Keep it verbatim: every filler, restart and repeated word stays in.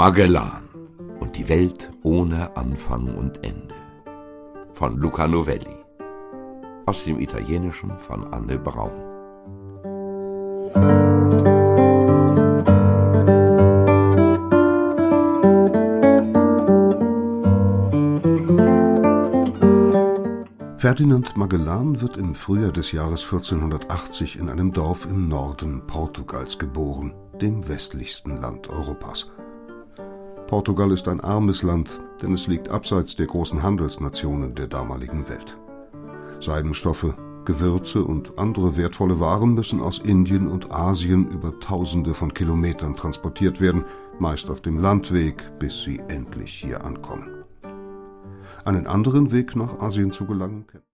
Magellan und die Welt ohne Anfang und Ende von Luca Novelli, aus dem Italienischen von Anne Braun. Ferdinand Magellan wird im Frühjahr des Jahres vierzehnhundertachtzig in einem Dorf im Norden Portugals geboren, dem westlichsten Land Europas. Portugal ist ein armes Land, denn es liegt abseits der großen Handelsnationen der damaligen Welt. Seidenstoffe, Gewürze und andere wertvolle Waren müssen aus Indien und Asien über Tausende von Kilometern transportiert werden, meist auf dem Landweg, bis sie endlich hier ankommen. Einen anderen Weg nach Asien zu gelangen